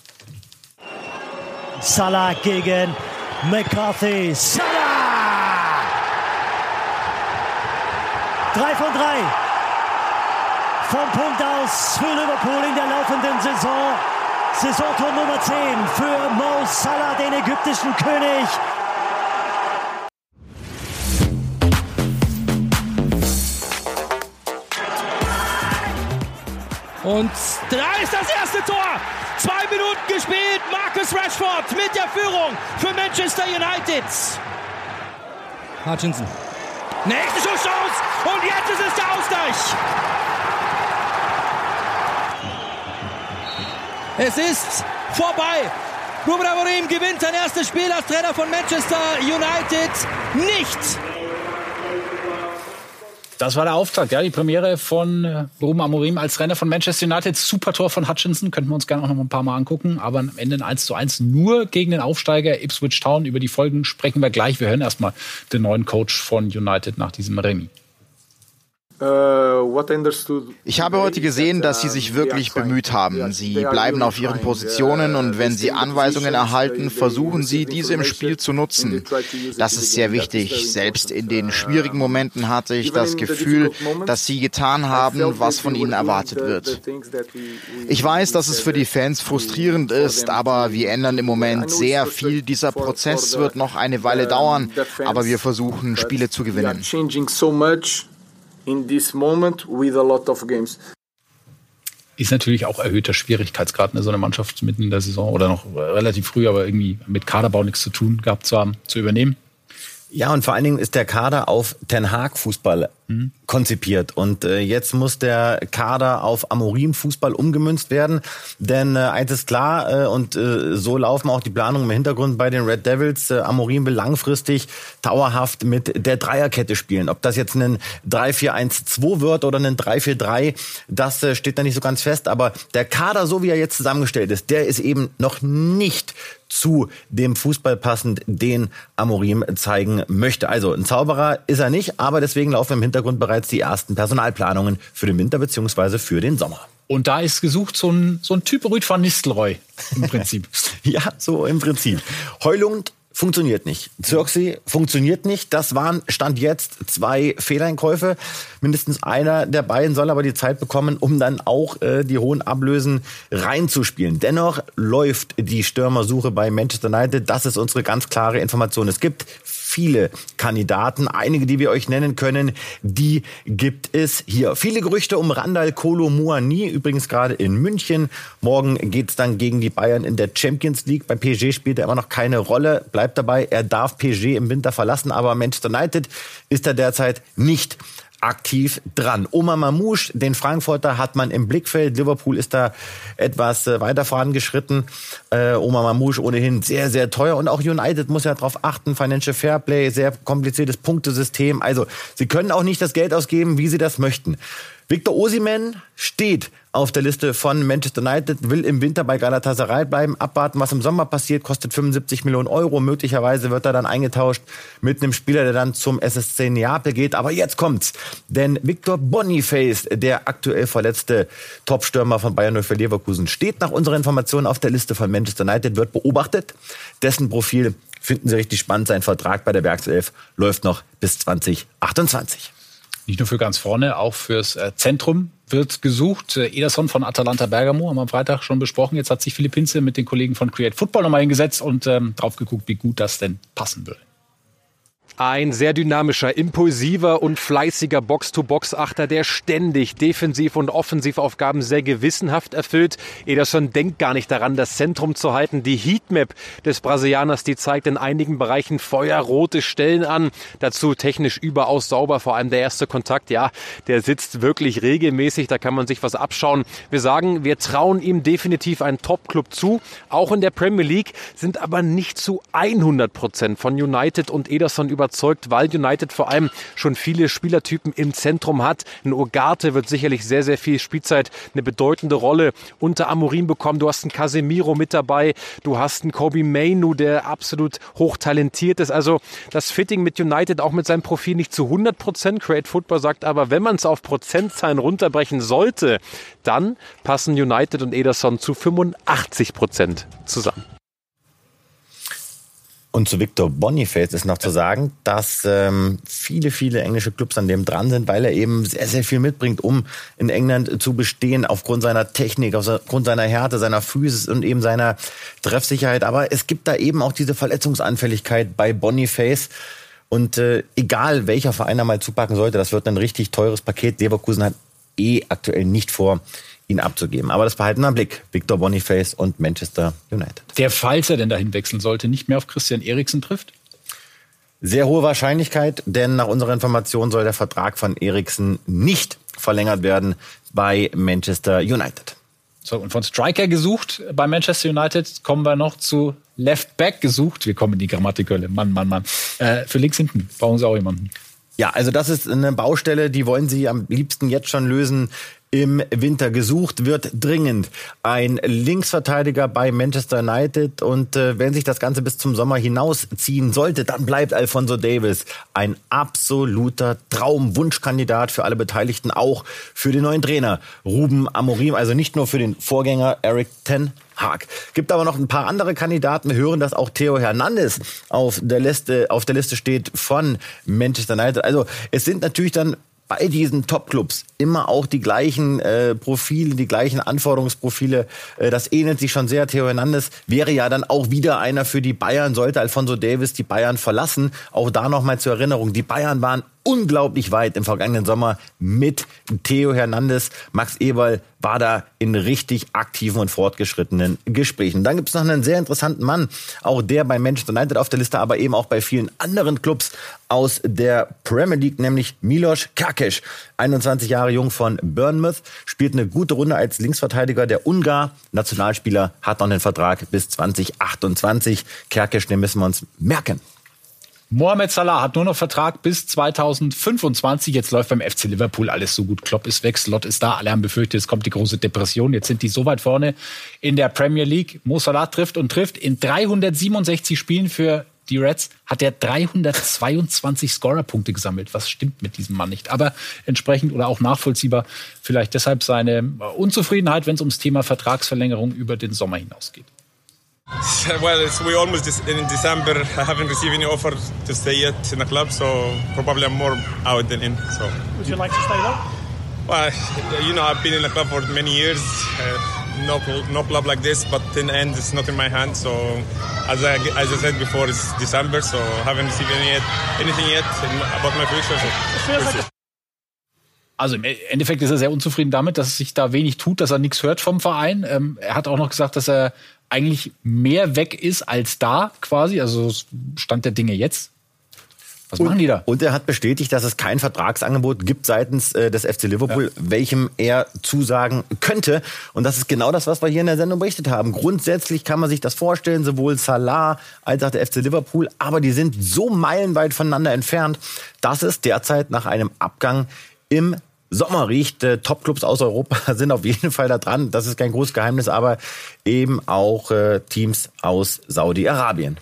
Salah gegen McCarthy. Salah! 3 von 3. vom Punkt aus für Liverpool in der laufenden Saison. Saisontor Nummer 10 für Mo Salah, den ägyptischen König. Und da ist das erste Tor. 2 Minuten gespielt. Marcus Rashford mit der Führung für Manchester United. Hutchinson. Nächste Schusschance. Und jetzt ist es der Ausgleich. Es ist vorbei. Ruben Amorim gewinnt sein erstes Spiel als Trainer von Manchester United. Nicht. Das war der Auftakt, ja, die Premiere von Ruben Amorim als Trainer von Manchester United. Super Tor von Hutchinson, könnten wir uns gerne auch noch ein paar Mal angucken. Aber am Ende ein 1:1 nur gegen den Aufsteiger Ipswich Town. Über die Folgen sprechen wir gleich. Wir hören erstmal den neuen Coach von United nach diesem Remis. Ich habe heute gesehen, dass Sie sich wirklich bemüht haben. Sie bleiben auf Ihren Positionen und wenn Sie Anweisungen erhalten, versuchen Sie, diese im Spiel zu nutzen. Das ist sehr wichtig. Selbst in den schwierigen Momenten hatte ich das Gefühl, dass Sie getan haben, was von Ihnen erwartet wird. Ich weiß, dass es für die Fans frustrierend ist, aber wir ändern im Moment sehr viel. Dieser Prozess wird noch eine Weile dauern, aber wir versuchen, Spiele zu gewinnen. In this moment with a lot of games. Ist natürlich auch erhöhter Schwierigkeitsgrad, so eine Mannschaft mitten in der Saison oder noch relativ früh, aber irgendwie mit Kaderbau nichts zu tun gehabt zu haben, zu übernehmen. Ja, und vor allen Dingen ist der Kader auf Ten Hag Fußball konzipiert. Und jetzt muss der Kader auf Amorim Fußball umgemünzt werden. Denn eins ist klar, und so laufen auch die Planungen im Hintergrund bei den Red Devils. Amorim will langfristig dauerhaft mit der Dreierkette spielen. Ob das jetzt ein 3-4-1-2 wird oder ein 3-4-3, das steht da nicht so ganz fest. Aber der Kader, so wie er jetzt zusammengestellt ist, der ist eben noch nicht zu dem Fußball passend, den Amorim zeigen möchte. Also ein Zauberer ist er nicht, aber deswegen laufen im Hintergrund bereits die ersten Personalplanungen für den Winter bzw. für den Sommer. Und da ist gesucht so ein Typ Rüd van Nistelrooy im Prinzip. Ja, so im Prinzip. Heulund funktioniert nicht. Zirkzee funktioniert nicht. Das waren Stand jetzt 2 Fehleinkäufe. Mindestens einer der beiden soll aber die Zeit bekommen, um dann auch die hohen Ablösen reinzuspielen. Dennoch läuft die Stürmersuche bei Manchester United. Das ist unsere ganz klare Information. Es gibt viele Kandidaten. Einige, die wir euch nennen können, die gibt es hier. Viele Gerüchte um Randal Kolo Muani, übrigens gerade in München. Morgen geht's dann gegen die Bayern in der Champions League. Bei PSG spielt er immer noch keine Rolle. Bleibt dabei, er darf PSG im Winter verlassen, aber Manchester United ist er derzeit nicht aktiv dran. Omar Mamouche, den Frankfurter, hat man im Blickfeld. Liverpool ist da etwas weiter vorangeschritten. Omar Mamouche ohnehin sehr, sehr teuer. Und auch United muss ja darauf achten. Financial Fairplay, sehr kompliziertes Punktesystem. Also sie können auch nicht das Geld ausgeben, wie sie das möchten. Victor Osimhen steht auf der Liste von Manchester United, will im Winter bei Galatasaray bleiben, abwarten, was im Sommer passiert, kostet 75 Millionen Euro. Möglicherweise wird er dann eingetauscht mit einem Spieler, der dann zum SSC Neapel geht. Aber jetzt kommt's. Denn Victor Boniface, der aktuell verletzte Topstürmer von Bayern 04 Leverkusen, steht nach unserer Information auf der Liste von Manchester United, wird beobachtet. Dessen Profil finden Sie richtig spannend. Sein Vertrag bei der Werkself läuft noch bis 2028. Nicht nur für ganz vorne, auch fürs Zentrum wird gesucht. Ederson von Atalanta Bergamo haben wir am Freitag schon besprochen. Jetzt hat sich Philipp Hinze mit den Kollegen von Create Football nochmal hingesetzt und drauf geguckt, wie gut das denn passen würde. Ein sehr dynamischer, impulsiver und fleißiger Box-to-Box-Achter, der ständig Defensiv- und Offensivaufgaben sehr gewissenhaft erfüllt. Ederson denkt gar nicht daran, das Zentrum zu halten. Die Heatmap des Brasilianers, die zeigt in einigen Bereichen feuerrote Stellen an. Dazu technisch überaus sauber, vor allem der erste Kontakt. Ja, der sitzt wirklich regelmäßig, da kann man sich was abschauen. Wir sagen, wir trauen ihm definitiv einen Top-Club zu. Auch in der Premier League, sind aber nicht zu 100% von United und Ederson überzeugt, weil United vor allem schon viele Spielertypen im Zentrum hat. Ein Ugarte wird sicherlich sehr, sehr viel Spielzeit, eine bedeutende Rolle unter Amorim bekommen. Du hast einen Casemiro mit dabei, du hast einen Kobbie Mainoo, der absolut hochtalentiert ist. Also das Fitting mit United, auch mit seinem Profil nicht zu 100%. Create Football sagt aber, wenn man es auf Prozentzahlen runterbrechen sollte, dann passen United und Ederson zu 85% zusammen. Und zu Victor Boniface ist noch zu sagen, dass viele englische Clubs an dem dran sind, weil er eben sehr, sehr viel mitbringt, um in England zu bestehen, aufgrund seiner Technik, aufgrund seiner Härte, seiner Physis und eben seiner Treffsicherheit. Aber es gibt da eben auch diese Verletzungsanfälligkeit bei Boniface. Und egal, welcher Verein da mal zupacken sollte, das wird ein richtig teures Paket. Leverkusen hat aktuell nicht vor, ihn abzugeben. Aber das behalten wir im Blick. Victor Boniface und Manchester United. Der, falls er denn dahin wechseln sollte, nicht mehr auf Christian Eriksen trifft? Sehr hohe Wahrscheinlichkeit, denn nach unserer Information soll der Vertrag von Eriksen nicht verlängert werden bei Manchester United. So, und von Striker gesucht bei Manchester United kommen wir noch zu Left Back gesucht. Wir kommen in die Grammatikhölle. Mann. Für links hinten brauchen sie auch jemanden. Ja, also das ist eine Baustelle, die wollen sie am liebsten jetzt schon lösen. Im Winter gesucht wird dringend ein Linksverteidiger bei Manchester United. Und wenn sich das Ganze bis zum Sommer hinausziehen sollte, dann bleibt Alphonso Davies ein absoluter Traumwunschkandidat für alle Beteiligten, auch für den neuen Trainer Ruben Amorim. Also nicht nur für den Vorgänger Erik ten Hag. Gibt aber noch ein paar andere Kandidaten. Wir hören, dass auch Theo Hernandez auf der Liste steht von Manchester United. Also es sind natürlich dann bei diesen Top-Clubs immer auch die gleichen Profile, die gleichen Anforderungsprofile. Das ähnelt sich schon sehr. Theo Hernandez wäre ja dann auch wieder einer für die Bayern, sollte Alphonso Davies die Bayern verlassen. Auch da nochmal zur Erinnerung, die Bayern waren unglaublich weit im vergangenen Sommer mit Theo Hernandez. Max Eberl war da in richtig aktiven und fortgeschrittenen Gesprächen. Dann gibt es noch einen sehr interessanten Mann, auch der bei Manchester United auf der Liste, aber eben auch bei vielen anderen Clubs aus der Premier League, nämlich Milos Kerkez, 21 Jahre jung von Bournemouth, spielt eine gute Runde als Linksverteidiger. Der Ungar, Nationalspieler, hat noch einen Vertrag bis 2028. Kerkez, den müssen wir uns merken. Mohamed Salah hat nur noch Vertrag bis 2025. Jetzt läuft beim FC Liverpool alles so gut. Klopp ist weg, Slot ist da. Alle haben befürchtet, es kommt die große Depression. Jetzt sind die so weit vorne in der Premier League. Mo Salah trifft. In 367 Spielen für die Reds hat er 322 Scorerpunkte gesammelt. Was stimmt mit diesem Mann nicht? Aber entsprechend oder auch nachvollziehbar vielleicht deshalb seine Unzufriedenheit, wenn es ums Thema Vertragsverlängerung über den Sommer hinausgeht. Well, we almost in December. I haven't received any offer to stay yet in the club, so probably I'm more out than in. So. Would you like to stay though? Well, you know, I've been in the club for many years. No club like this, but in the end, it's not in my hands. So, as I said before, it's December, so I haven't received anything yet about my future. So. Also im Endeffekt ist er sehr unzufrieden damit, dass sich da wenig tut, dass er nichts hört vom Verein. Er hat auch noch gesagt, dass er eigentlich mehr weg ist als da quasi. Also Stand der Dinge jetzt. Was machen die da? Und er hat bestätigt, dass es kein Vertragsangebot gibt seitens des FC Liverpool, welchem er zusagen könnte. Und das ist genau das, was wir hier in der Sendung berichtet haben. Grundsätzlich kann man sich das vorstellen, sowohl Salah als auch der FC Liverpool. Aber die sind so meilenweit voneinander entfernt, dass es derzeit nach einem Abgang im Sommer riecht. Topclubs aus Europa sind auf jeden Fall da dran. Das ist kein großes Geheimnis, aber eben auch Teams aus Saudi-Arabien.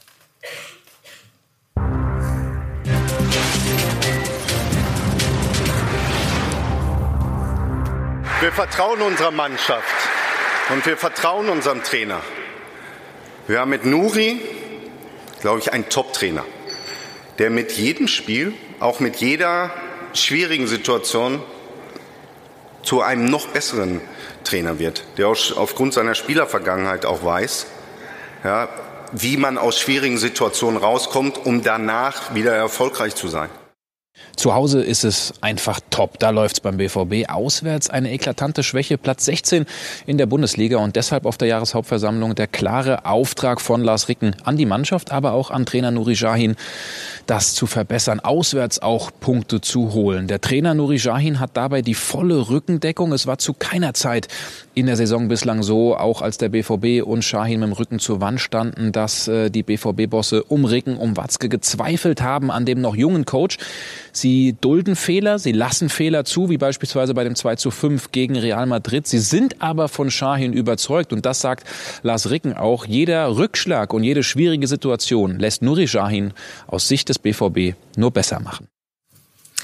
Wir vertrauen unserer Mannschaft und wir vertrauen unserem Trainer. Wir haben mit Nuri, glaube ich, einen Top-Trainer, der mit jedem Spiel, auch mit jeder schwierigen Situation zu einem noch besseren Trainer wird, der auch aufgrund seiner Spielervergangenheit auch weiß, ja, wie man aus schwierigen Situationen rauskommt, um danach wieder erfolgreich zu sein. Zu Hause ist es einfach top. Da läuft's beim BVB. Auswärts eine eklatante Schwäche. Platz 16 in der Bundesliga und deshalb auf der Jahreshauptversammlung der klare Auftrag von Lars Ricken an die Mannschaft, aber auch an Trainer Nuri Sahin, das zu verbessern, auswärts auch Punkte zu holen. Der Trainer Nuri Sahin hat dabei die volle Rückendeckung. Es war zu keiner Zeit in der Saison bislang so, auch als der BVB und Sahin mit dem Rücken zur Wand standen, dass die BVB-Bosse um Ricken, um Watzke gezweifelt haben an dem noch jungen Coach. Sie dulden Fehler, sie lassen Fehler zu, wie beispielsweise bei dem 2:5 gegen Real Madrid. Sie sind aber von Sahin überzeugt und das sagt Lars Ricken auch. Jeder Rückschlag und jede schwierige Situation lässt Nuri Sahin aus Sicht des BVB nur besser machen.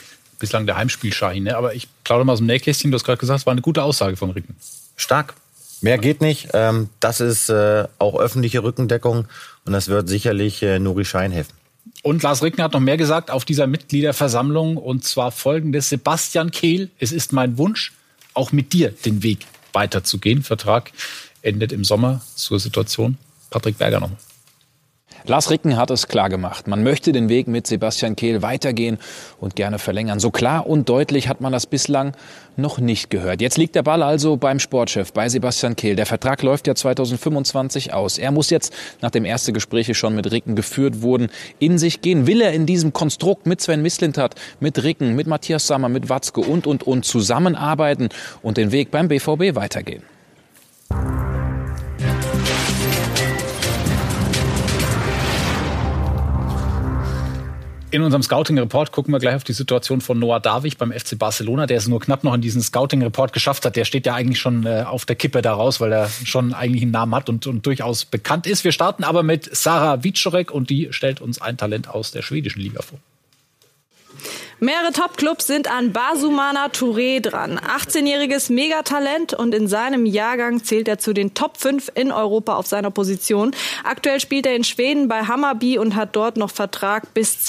Bislang der Heimspiel Sahin, ne? Aber ich plaudere mal aus dem Nähkästchen, du hast gerade gesagt, es war eine gute Aussage von Ricken. Stark. Mehr geht nicht. Das ist auch öffentliche Rückendeckung und das wird sicherlich Nuri Sahin helfen. Und Lars Ricken hat noch mehr gesagt auf dieser Mitgliederversammlung, und zwar folgendes: Sebastian Kehl, es ist mein Wunsch, auch mit dir den Weg weiterzugehen. Vertrag endet im Sommer. Zur Situation Patrick Berger nochmal. Lars Ricken hat es klar gemacht. Man möchte den Weg mit Sebastian Kehl weitergehen und gerne verlängern. So klar und deutlich hat man das bislang noch nicht gehört. Jetzt liegt der Ball also beim Sportchef, bei Sebastian Kehl. Der Vertrag läuft ja 2025 aus. Er muss jetzt, nachdem erste Gespräche schon mit Ricken geführt wurden, in sich gehen. Will er in diesem Konstrukt mit Sven Mislintat, mit Ricken, mit Matthias Sammer, mit Watzke und zusammenarbeiten und den Weg beim BVB weitergehen? In unserem Scouting-Report gucken wir gleich auf die Situation von Noah Davich beim FC Barcelona, der es nur knapp noch in diesen Scouting-Report geschafft hat. Der steht ja eigentlich schon auf der Kippe da raus, weil er schon eigentlich einen Namen hat und durchaus bekannt ist. Wir starten aber mit Sarah Wieczorek und die stellt uns ein Talent aus der schwedischen Liga vor. Mehrere Top-Clubs sind an Basumana Touré dran. 18-jähriges Megatalent und in seinem Jahrgang zählt er zu den Top 5 in Europa auf seiner Position. Aktuell spielt er in Schweden bei Hammarby und hat dort noch Vertrag bis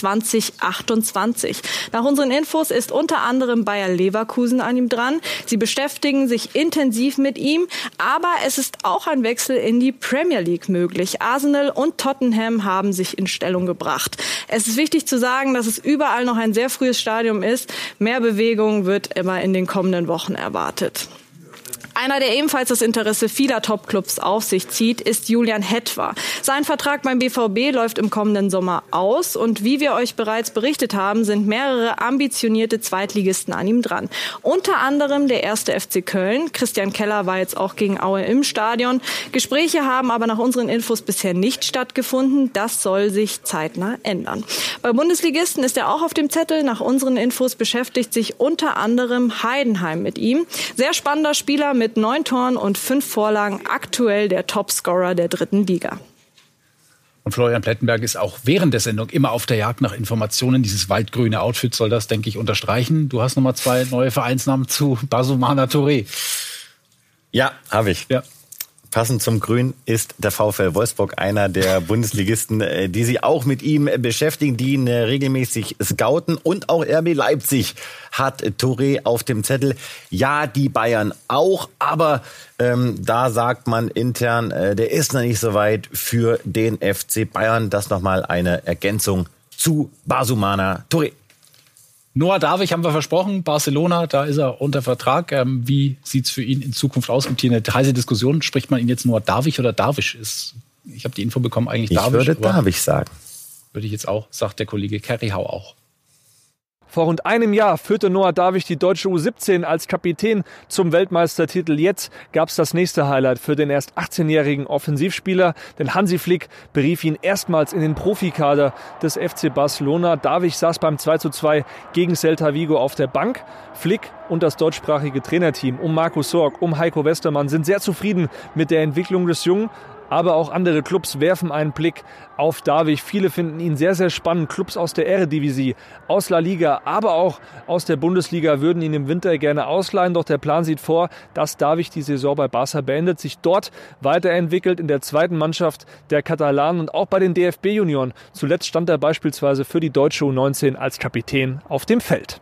2028. Nach unseren Infos ist unter anderem Bayer Leverkusen an ihm dran. Sie beschäftigen sich intensiv mit ihm, aber es ist auch ein Wechsel in die Premier League möglich. Arsenal und Tottenham haben sich in Stellung gebracht. Es ist wichtig zu sagen, dass es überall noch ein sehr frühes Stadium ist. Mehr Bewegung wird immer in den kommenden Wochen erwartet. Einer, der ebenfalls das Interesse vieler Topclubs auf sich zieht, ist Julian Hetwa. Sein Vertrag beim BVB läuft im kommenden Sommer aus und wie wir euch bereits berichtet haben, sind mehrere ambitionierte Zweitligisten an ihm dran. Unter anderem der 1. FC Köln. Christian Keller war jetzt auch gegen Aue im Stadion. Gespräche haben aber nach unseren Infos bisher nicht stattgefunden. Das soll sich zeitnah ändern. Bei Bundesligisten ist er auch auf dem Zettel. Nach unseren Infos beschäftigt sich unter anderem Heidenheim mit ihm. Sehr spannender Spieler mit 9 Toren und 5 Vorlagen, aktuell der Topscorer der 3. Liga. Und Florian Plettenberg ist auch während der Sendung immer auf der Jagd nach Informationen. Dieses waldgrüne Outfit soll das, denke ich, unterstreichen. Du hast nochmal 2 neue Vereinsnamen zu Basumana Touré. Ja, habe ich. Ja. Passend zum Grün ist der VfL Wolfsburg einer der Bundesligisten, die sich auch mit ihm beschäftigen, die ihn regelmäßig scouten. Und auch RB Leipzig hat Touré auf dem Zettel. Ja, die Bayern auch, aber da sagt man intern, der ist noch nicht so weit für den FC Bayern. Das nochmal eine Ergänzung zu Basumana Touré. Noah Davich haben wir versprochen, Barcelona, da ist er unter Vertrag. Wie sieht's für ihn in Zukunft aus? Gibt hier eine heiße Diskussion, spricht man ihn jetzt Noah Davich oder Darvish? Ich habe die Info bekommen, eigentlich Darvish. Ich würde Darvish sagen. Würde ich jetzt auch, sagt der Kollege Kerryhau auch. Vor rund einem Jahr führte Noah Davich die deutsche U17 als Kapitän zum Weltmeistertitel. Jetzt gab es das nächste Highlight für den erst 18-jährigen Offensivspieler. Denn Hansi Flick berief ihn erstmals in den Profikader des FC Barcelona. Davich saß beim 2:2 gegen Celta Vigo auf der Bank. Flick und das deutschsprachige Trainerteam um Markus Sorg, um Heiko Westermann sind sehr zufrieden mit der Entwicklung des Jungen. Aber auch andere Clubs werfen einen Blick auf Davich. Viele finden ihn sehr, sehr spannend. Clubs aus der Eredivisie, aus La Liga, aber auch aus der Bundesliga würden ihn im Winter gerne ausleihen. Doch der Plan sieht vor, dass Davich die Saison bei Barca beendet, sich dort weiterentwickelt in der zweiten Mannschaft der Katalanen und auch bei den DFB-Junioren. Zuletzt stand er beispielsweise für die deutsche U19 als Kapitän auf dem Feld.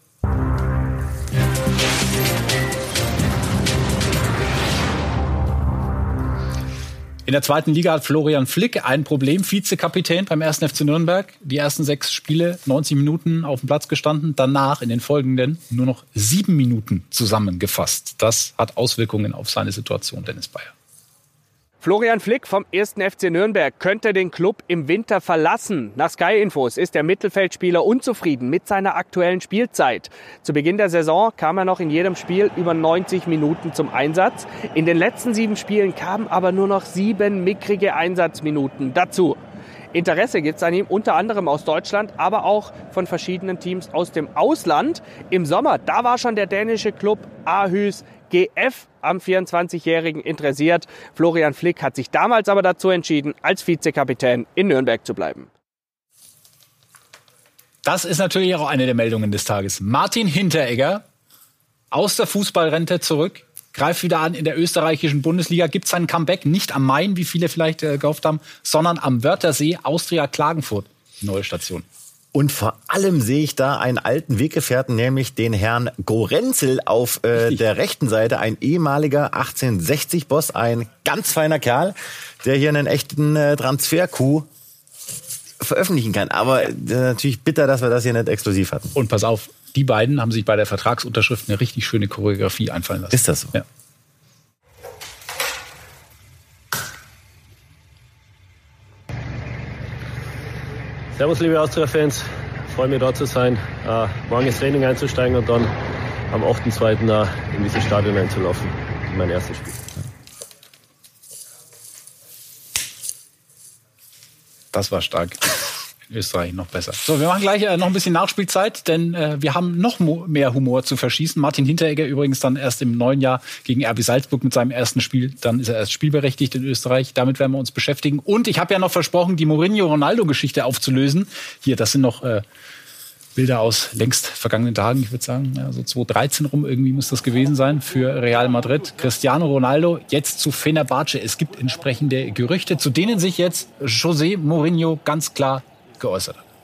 In der 2. Liga hat Florian Flick ein Problem, Vizekapitän beim 1. FC Nürnberg. Die ersten 6 Spiele, 90 Minuten auf dem Platz gestanden, danach in den folgenden nur noch 7 Minuten zusammengefasst. Das hat Auswirkungen auf seine Situation, Dennis Bayer. Florian Flick vom 1. FC Nürnberg könnte den Klub im Winter verlassen. Nach Sky Infos ist der Mittelfeldspieler unzufrieden mit seiner aktuellen Spielzeit. Zu Beginn der Saison kam er noch in jedem Spiel über 90 Minuten zum Einsatz. In den letzten 7 Spielen kamen aber nur noch 7 mickrige Einsatzminuten dazu. Interesse gibt es an ihm unter anderem aus Deutschland, aber auch von verschiedenen Teams aus dem Ausland. Im Sommer, da war schon der dänische Club Aarhus GF am 24-Jährigen interessiert. Florian Flick hat sich damals aber dazu entschieden, als Vizekapitän in Nürnberg zu bleiben. Das ist natürlich auch eine der Meldungen des Tages. Martin Hinteregger aus der Fußballrente zurück. greift wieder an in der österreichischen Bundesliga, gibt sein Comeback nicht am Main, wie viele vielleicht gehofft haben, sondern am Wörthersee, Austria Klagenfurt, neue Station. Und vor allem sehe ich da einen alten Weggefährten, nämlich den Herrn Gorenzel auf der rechten Seite, ein ehemaliger 1860-Boss, ein ganz feiner Kerl, der hier einen echten Transfer-Coup veröffentlichen kann. Aber natürlich bitter, dass wir das hier nicht exklusiv hatten. Und pass auf, die beiden haben sich bei der Vertragsunterschrift eine richtig schöne Choreografie einfallen lassen. Ist das so? Ja. Servus, liebe Austria-Fans. Freue mich, dort zu sein, morgen ins Training einzusteigen und dann am 8.2. da in dieses Stadion einzulaufen. Mein erstes Spiel. Das war stark. In Österreich noch besser. So, wir machen gleich noch ein bisschen Nachspielzeit, denn wir haben noch mehr Humor zu verschießen. Martin Hinteregger übrigens dann erst im neuen Jahr gegen RB Salzburg mit seinem ersten Spiel. Dann ist er erst spielberechtigt in Österreich. Damit werden wir uns beschäftigen. Und ich habe ja noch versprochen, die Mourinho-Ronaldo-Geschichte aufzulösen. Hier, das sind noch Bilder aus längst vergangenen Tagen. Ich würde sagen, ja, so 2013 rum irgendwie muss das gewesen sein für Real Madrid. Cristiano Ronaldo jetzt zu Fenerbahce. Es gibt entsprechende Gerüchte, zu denen sich jetzt José Mourinho ganz klar geäußert hat.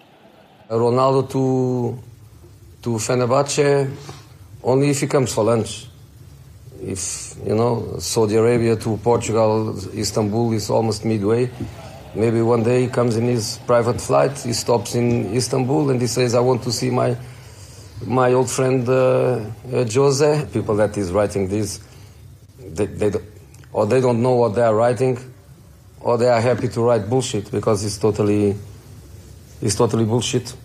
Ronaldo to Fenerbahce only if he comes for lunch. If, Saudi Arabia to Portugal, Istanbul is almost midway. Maybe one day he comes in his private flight, he stops in Istanbul and he says, I want to see my old friend Jose. People that is writing this, they don't know what they are writing, or they are happy to write bullshit because it's totally bullshit.